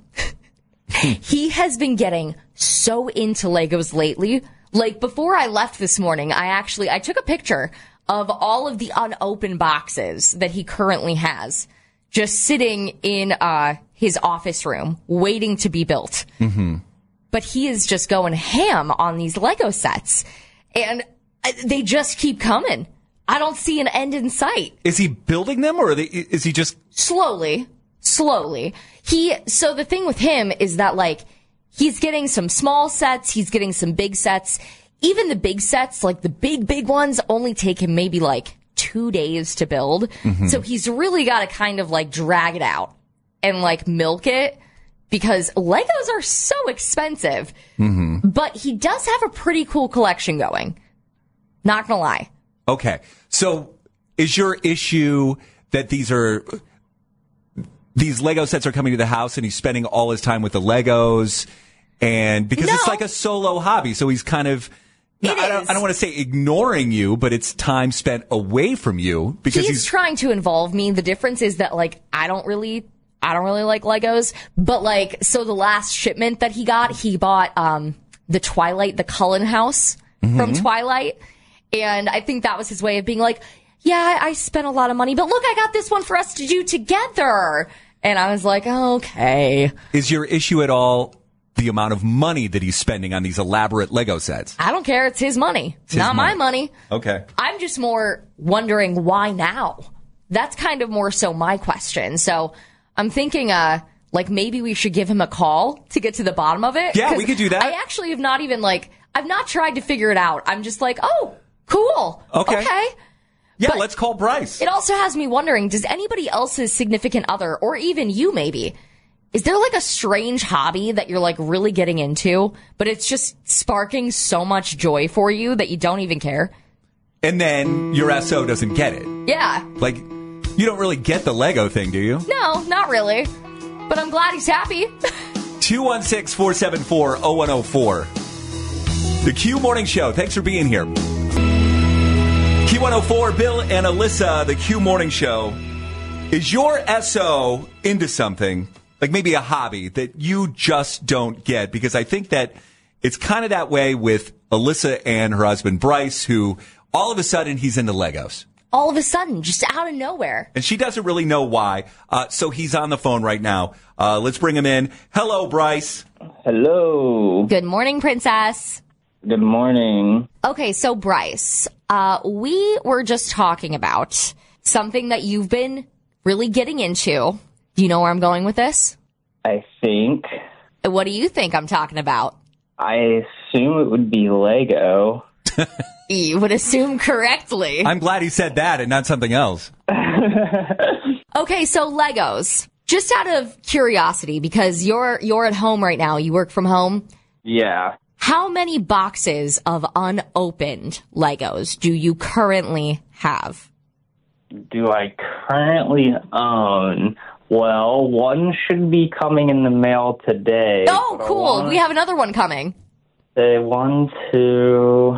He has been getting so into Legos lately. Like before I left this morning, I actually, I took a picture of all of the unopened boxes that he currently has just sitting in uh, his office room waiting to be built. Mm-hmm. But he is just going ham on these Lego sets. And uh, they just keep coming. I don't see an end in sight. Is he building them or are they, is he just... Slowly. slowly. He, so the thing with him is that, like, he's getting some small sets, he's getting some big sets. Even the big sets, like the big, big ones, only take him maybe like two days to build. Mm-hmm. So he's really got to kind of like drag it out and like milk it because Legos are so expensive. Mm-hmm. But he does have a pretty cool collection going. Not gonna lie. Okay. So is your issue that these are, these Lego sets are coming to the house and he's spending all his time with the Legos? And because no. it's like a solo hobby, so he's kind of, I don't, I don't want to say ignoring you, but it's time spent away from you because he's, he's trying to involve me. The difference is that like I don't really, I don't really like Legos, but like so the last shipment that he got, he bought um the Twilight, the Cullen house mm-hmm. from Twilight, and I think that was his way of being like, yeah, I spent a lot of money, but look, I got this one for us to do together, and I was like, okay. Is your issue at all the amount of money that he's spending on these elaborate Lego sets? I don't care. It's his money. It's not his money. my money. Okay. I'm just more wondering why now. That's kind of more so my question. So I'm thinking, uh, like maybe we should give him a call to get to the bottom of it. Yeah, we could do that. I actually have not even like, I've not tried to figure it out. I'm just like, oh, cool. Okay. Okay. Yeah, but let's call Bryce. It also has me wondering, does anybody else's significant other, or even you maybe, is there like a strange hobby that you're like really getting into, but it's just sparking so much joy for you that you don't even care? And then your S O doesn't get it. Yeah. Like, you don't really get the Lego thing, do you? No, not really. But I'm glad he's happy. two one six, four seven four, zero one zero four. The Q Morning Show. Thanks for being here. Q one oh four, Bill and Alyssa, the Q Morning Show. Is your S O into something? Like maybe a hobby that you just don't get, because I think that it's kind of that way with Alyssa and her husband Bryce, who all of a sudden he's into Legos. All of a sudden, just out of nowhere. And she doesn't really know why. Uh, so he's on the phone right now. Uh, let's bring him in. Hello, Bryce. Hello. Good morning, Princess. Good morning. Okay, so Bryce, uh, we were just talking about something that you've been really getting into. Do you know where I'm going with this? I think. What do you think I'm talking about? I assume it would be Lego. You would assume correctly. I'm glad he said that and not something else. Okay, so Legos. Just out of curiosity, because you're you're at home right now, you work from home. Yeah. How many boxes of unopened Legos do you currently have? Do I currently own? Well, one should be coming in the mail today. Oh, cool. Want... We have another one coming. Uh, one, two,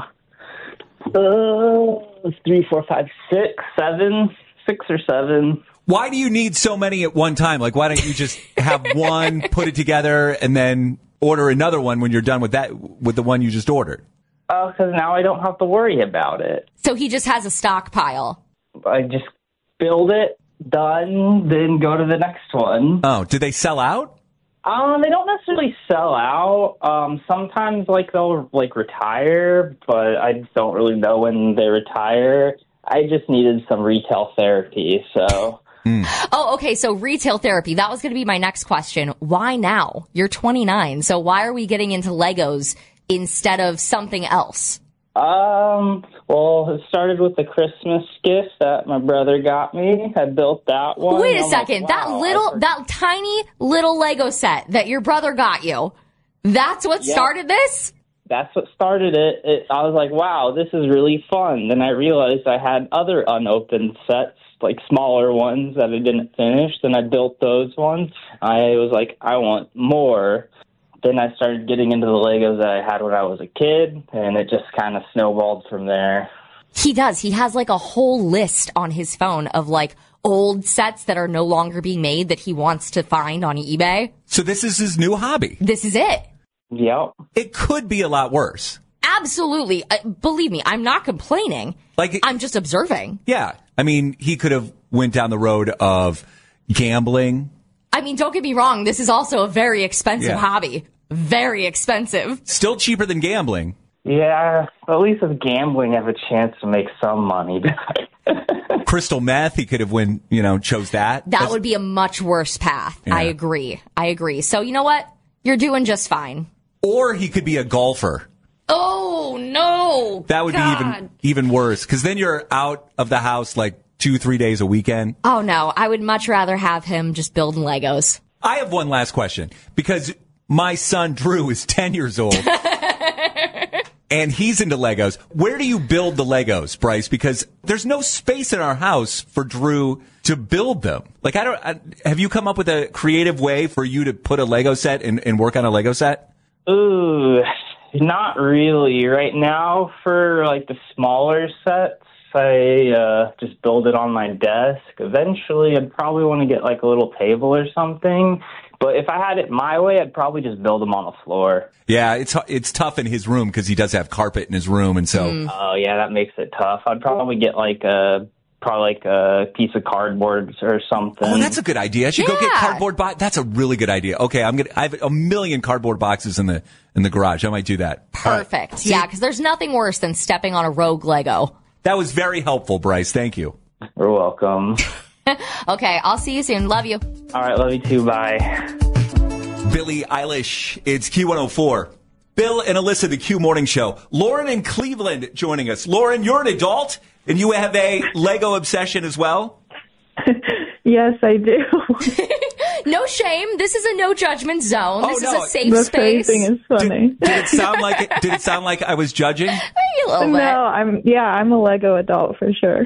uh, three, four, five, six, seven, six or seven. Why do you need so many at one time? Like, why don't you just have one, put it together, and then order another one when you're done with that, with the one you just ordered? Oh, because now I don't have to worry about it. So he just has a stockpile. I just build it, done, then go to the next one. Oh, do they sell out? Um, they don't necessarily sell out. Um, sometimes, like, they'll, like, retire, but I just don't really know when they retire. I just needed some retail therapy, so... Mm. Oh, okay, so retail therapy. That was going to be my next question. Why now? You're twenty-nine, so why are we getting into Legos instead of something else? Um, well, it started with the Christmas gift that my brother got me. I built that one. Wait a I'm second. like, wow, that little, that tiny little Lego set that your brother got you, that's what yep. started this? That's what started it. it. I was like, wow, this is really fun. Then I realized I had other unopened sets, like smaller ones that I didn't finish. Then I built those ones. I was like, I want more. Then I started getting into the Legos that I had when I was a kid, and it just kind of snowballed from there. He does. He has like a whole list on his phone of like old sets that are no longer being made that he wants to find on eBay. So this is his new hobby. This is it. Yep. It could be a lot worse. Absolutely. Uh, believe me, I'm not complaining. Like I'm just observing. Yeah. I mean, he could have went down the road of gambling. I mean, don't get me wrong. This is also a very expensive yeah. hobby. Very expensive. Still cheaper than gambling. Yeah, at least with gambling, I have a chance to make some money. Crystal meth, he could have win, you know, chose that. That That's- would be a much worse path. Yeah. I agree. I agree. So you know what? You're doing just fine. Or he could be a golfer. Oh, no. That would God. be even even worse, because then you're out of the house like two, three days a weekend. Oh, no. I would much rather have him just building Legos. I have one last question, because my son Drew is ten years old. And he's into Legos. Where do you build the Legos, Bryce? Because there's no space in our house for Drew to build them. Like, I don't, I, have you come up with a creative way for you to put a Lego set and, and work on a Lego set? Ooh, not really. Right now, for like the smaller sets, I uh, just build it on my desk. Eventually, I'd probably want to get like a little table or something. But if I had it my way, I'd probably just build them on the floor. Yeah, it's it's tough in his room because he does have carpet in his room, and so. Mm. Oh yeah, that makes it tough. I'd probably get like a probably like a piece of cardboard or something. Oh, that's a good idea. I should Yeah. go get cardboard box. That's a really good idea. Okay, I'm gonna. I have a million cardboard boxes in the in the garage. I might do that. Perfect. Right. Yeah, because there's nothing worse than stepping on a rogue Lego. That was very helpful, Bryce. Thank you. You're welcome. Okay, I'll see you soon. Love you. All right, love you too. Bye. Billie Eilish. It's Q one oh four. Bill and Alyssa, the Q Morning Show. Lauren in Cleveland joining us. Lauren, you're an adult, and you have a Lego obsession as well? Yes, I do. No shame. This is a no judgment zone. Oh, this no. is a safe The space. phrasing is funny. Did, did it sound like it, did it sound like I was judging? A little no, bit. I'm yeah, I'm a Lego adult for sure.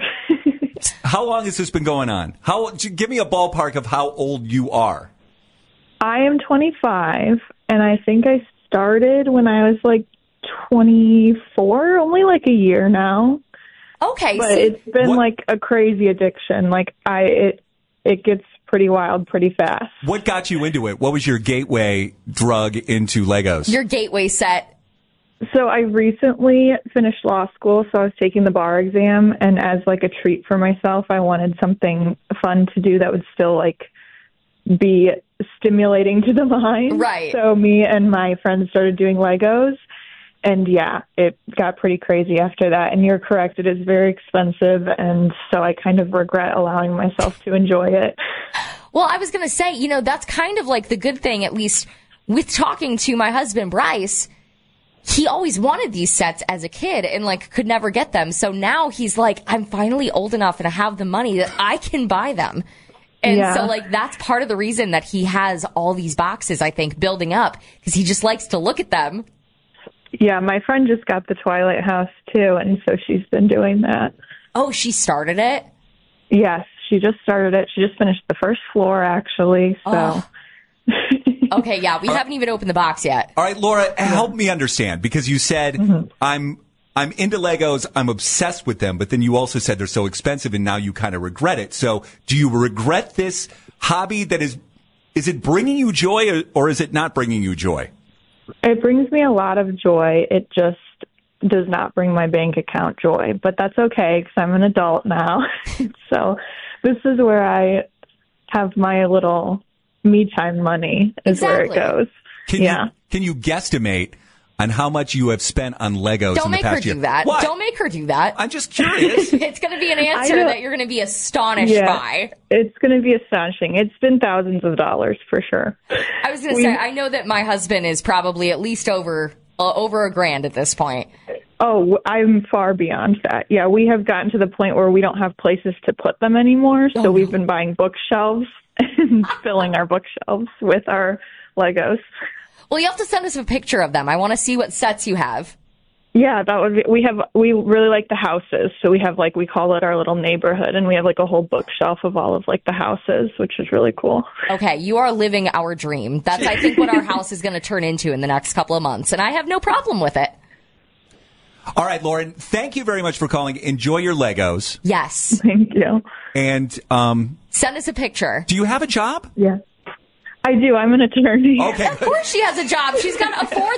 How long has this been going on? How? Give me a ballpark of how old you are. I am twenty-five, and I think I started when I was like twenty-four, only like a year now. Okay, But so it's been What- like a crazy addiction. Like I, it, it gets pretty wild pretty fast. What got you into it? What was your gateway drug into Legos? your gateway set. So I recently finished law school, so I was taking the bar exam, and as like a treat for myself, I wanted something fun to do that would still like be stimulating to the mind. Right. So me and my friends started doing Legos, and yeah, it got pretty crazy after that. And you're correct, it is very expensive, and so I kind of regret allowing myself to enjoy it. Well, I was going to say, you know, that's kind of like the good thing, at least with talking to my husband, Bryce. He always wanted these sets as a kid and like could never get them. So now he's like, I'm finally old enough and I have the money that I can buy them. And Yeah. so like that's part of the reason that he has all these boxes, I think, building up because he just likes to look at them. Yeah, my friend just got the Twilight House too, and so she's been doing that. Oh, she started it? Yes, she just started it. She just finished the first floor, actually. So, Oh. Okay, yeah, we haven't even opened the box yet. All right, Laura, help me understand, because you said Mm-hmm. I'm I'm into Legos, I'm obsessed with them, but then you also said they're so expensive and now you kind of regret it. So do you regret this hobby that is, is it bringing you joy or, or is it not bringing you joy? it brings me a lot of joy. It just does not bring my bank account joy, but that's okay because I'm an adult now. So this is where I have my little me time money is Exactly. where it goes. Can yeah. you, can you guesstimate on how much you have spent on Legos Don't in the make her past year? do that. What? Don't make her do that. I'm just curious. It's going to be an answer don't- that you're going to be astonished Yeah. by. It's going to be astonishing. It's been thousands of dollars for sure. I was going to We- say, I know that my husband is probably at least over uh, over a grand at this point. Oh, I'm far beyond that. Yeah, we have gotten to the point where we don't have places to put them anymore. So Oh, we've no. been buying bookshelves and filling our bookshelves with our Legos. Well, you have to send us a picture of them. I want to see what sets you have. Yeah, that would be, we have, we really like the houses. So we have like, we call it our little neighborhood, and we have like a whole bookshelf of all of like the houses, which is really cool. Okay, you are living our dream. That's, I think, what our house is going to turn into in the next couple of months. And I have no problem with it. All right, Lauren, thank you very much for calling. Enjoy your Legos. Yes. Thank you. And um, Send us a picture. do you have a job? Yeah. I do. I'm an attorney. Okay, Of course she has a job. She's got to afford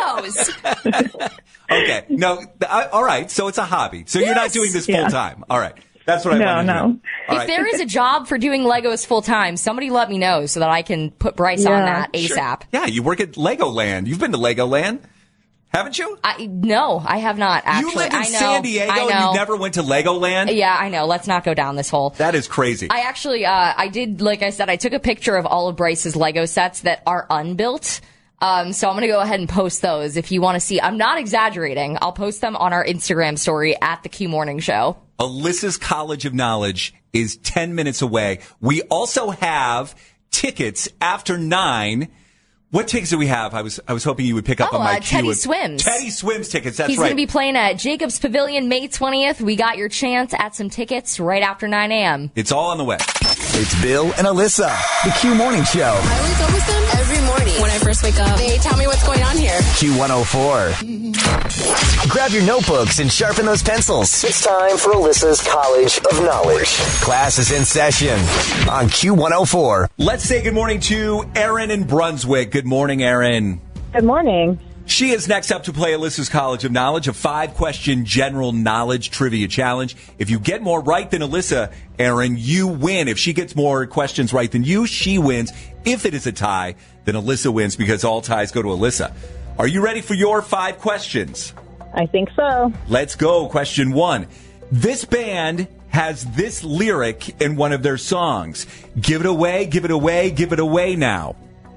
the Legos. okay. No, th- I- all right. So it's a hobby. So you're not Yes. doing this Yeah. full time. All right. That's what I No, wanted to no. know. All If right. there is a job for doing Legos full time, somebody let me know so that I can put Bryce on Yeah. that Sure. ASAP. Yeah, you work at Legoland. You've been to Legoland. Haven't you? I, no, I have not, actually. You lived in I know, San Diego I know. and you never went to Legoland? Yeah, I know. Let's not go down this hole. That is crazy. I actually, uh, I did, like I said, I took a picture of all of Bryce's Lego sets that are unbuilt. Um, so I'm going to go ahead and post those if you want to see. I'm not exaggerating. I'll post them on our Instagram story at the Q Morning Show. Alyssa's College of Knowledge is ten minutes away. We also have tickets after nine. What tickets do we have? I was I was hoping you would pick up Oh, on my uh, cue. Teddy Swims. Teddy Swims tickets, that's He's right. going to be playing at Jacobs Pavilion May twentieth. We got your chance at some tickets right after nine a.m. It's all on the way. It's Bill and Alyssa, the Q Morning Show. I wake up with them every morning when I first wake up. They tell me what's going on here. Q one oh four. Grab your notebooks and sharpen those pencils. It's time for Alyssa's College of Knowledge. Class is in session on Q one oh four. Let's say good morning to Erin in Brunswick. Good morning, Erin. Good morning. She is next up to play Alyssa's College of Knowledge, a five-question general knowledge trivia challenge. If you get more right than Alyssa, Erin, you win. If she gets more questions right than you, she wins. If it is a tie, then Alyssa wins because all ties go to Alyssa. Are you ready for your five questions? I think so. Let's go. Question one. This band has this lyric in one of their songs. Give it away, give it away, give it away now.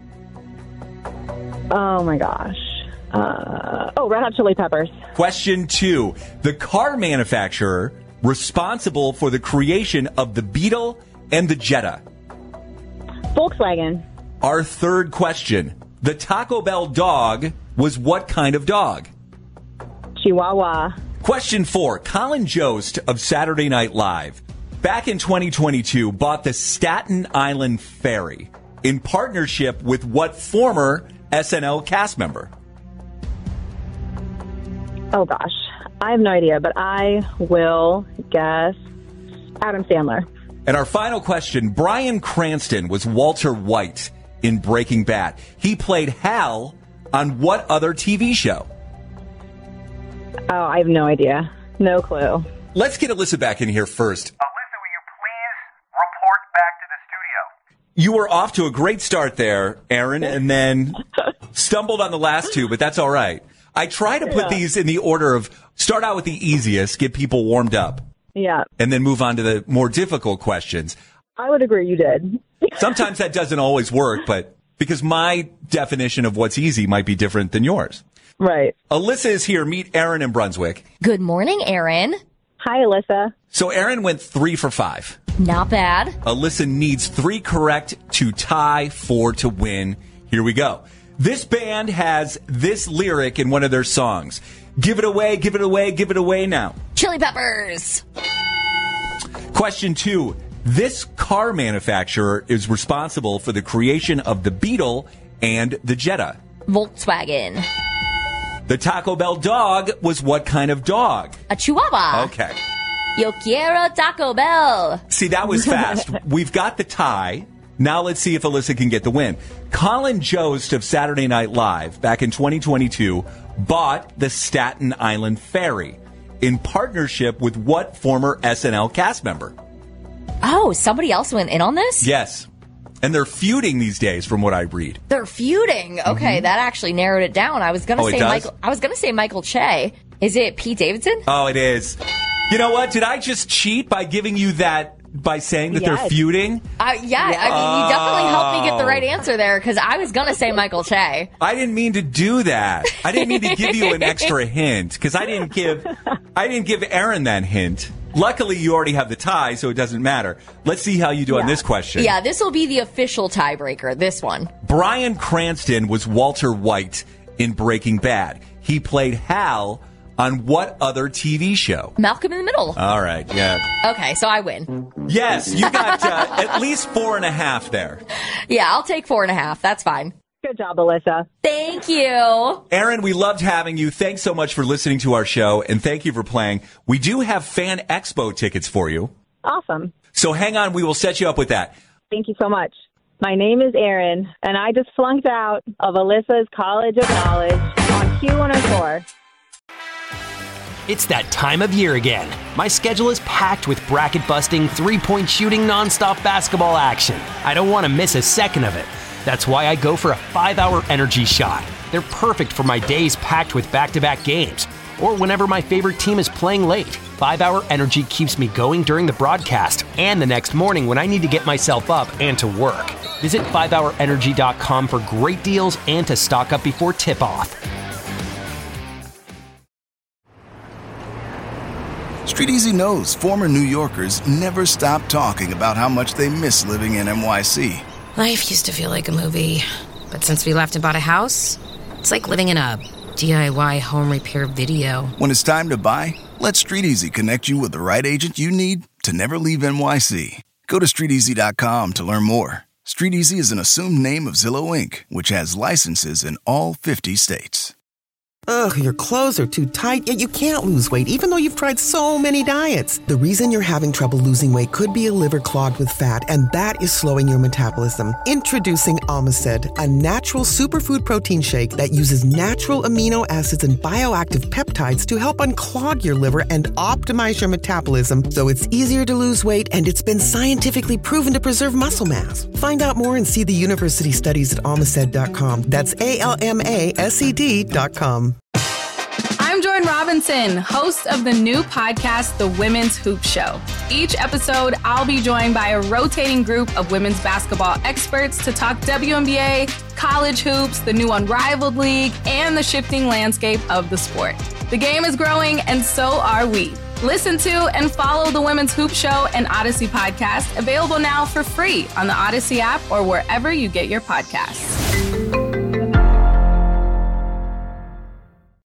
Oh, my gosh. Uh, oh, Red Hot Chili Peppers. Question two. The car manufacturer responsible for the creation of the Beetle and the Jetta. Volkswagen. Our third question. The Taco Bell dog was what kind of dog? Chihuahua. Question four. Colin Jost of Saturday Night Live, back in twenty twenty-two, bought the Staten Island Ferry in partnership with what former S N L cast member? Oh, gosh. I have no idea, but I will guess Adam Sandler. And our final question, Bryan Cranston was Walter White in Breaking Bad. He played Hal on what other T V show? Oh, I have no idea. No clue. Let's get Alyssa back in here first. Alyssa, will you please report back to the studio? You were off to a great start there, Erin, and then stumbled on the last two, but that's all right. I try to put Yeah. these in the order of start out with the easiest, get people warmed up, Yeah, and then move on to the more difficult questions. I would agree you did. Sometimes that doesn't always work, but because my definition of what's easy might be different than yours. Right. Alyssa is here. Meet Erin in Brunswick. Good morning, Erin. Hi, Alyssa. So Erin went three for five. Not bad. Alyssa needs three correct to tie, four to win. Here we go. This band has this lyric in one of their songs. Give it away, give it away, give it away now. Chili Peppers. Question two. This car manufacturer is responsible for the creation of the Beetle and the Jetta. Volkswagen. The Taco Bell dog was what kind of dog? A Chihuahua. Okay. Yo quiero Taco Bell. See, that was fast. We've got the tie. Now let's see if Alyssa can get the win. Colin Jost of Saturday Night Live back in twenty twenty-two bought the Staten Island Ferry in partnership with what former S N L cast member? Oh, somebody else went in on this? Yes. And they're feuding these days from what I read. They're feuding. Okay, that actually narrowed it down. I was gonna Oh, it say does? Michael I was gonna say Michael Che. Is it Pete Davidson? Oh, it is. You know what? Did I just cheat by giving you that, by saying that they're Yes. feuding? Uh, yeah, I mean, you definitely helped me get the right answer there because I was going to say Michael Che. I didn't mean to do that. I didn't mean to give you an extra hint because I didn't give I didn't give Erin that hint. Luckily, you already have the tie, so it doesn't matter. Let's see how you do on this question. Yeah, this will be the official tiebreaker, this one. Bryan Cranston was Walter White in Breaking Bad. He played Hal on what other T V show? Malcolm in the Middle. All right, yeah. Okay, so I win. Yes, you got uh, at least four and a half there. Yeah, I'll take four and a half. That's fine. Good job, Alyssa. Thank you. Erin, we loved having you. Thanks so much for listening to our show, and thank you for playing. We do have Fan Expo tickets for you. Awesome. So hang on, we will set you up with that. Thank you so much. My name is Erin, and I just flunked out of Alyssa's College of Knowledge on Q one oh four. It's that time of year again. My schedule is packed with bracket-busting, three-point shooting, nonstop basketball action. I don't want to miss a second of it. That's why I go for a five-hour energy shot. They're perfect for my days packed with back-to-back games, or whenever my favorite team is playing late. five hour Energy keeps me going during the broadcast and the next morning when I need to get myself up and to work. Visit five hour energy dot com for great deals and to stock up before tip-off. Street Easy knows former New Yorkers never stop talking about how much they miss living in N Y C. Life used to feel like a movie, but since we left and bought a house, it's like living in a D I Y home repair video. When it's time to buy, let Street Easy connect you with the right agent you need to never leave N Y C. Go to street easy dot com to learn more. Street Easy is an assumed name of Zillow Incorporated, which has licenses in all fifty states. Ugh, your clothes are too tight, yet you can't lose weight even though you've tried so many diets. The reason you're having trouble losing weight could be a liver clogged with fat, and that is slowing your metabolism. Introducing Omicid, a natural superfood protein shake that uses natural amino acids and bioactive peptides to help unclog your liver and optimize your metabolism so it's easier to lose weight, and it's been scientifically proven to preserve muscle mass. Find out more and see the university studies at Omicid dot com. That's A L M A S E D dot com. I'm Jordan Robinson, host of the new podcast, The Women's Hoop Show. Each episode, I'll be joined by a rotating group of women's basketball experts to talk W N B A, college hoops, the new Unrivaled League, and the shifting landscape of the sport. The game is growing, and so are we. Listen to and follow The Women's Hoop Show and Odyssey podcast, available now for free on the Odyssey app or wherever you get your podcasts.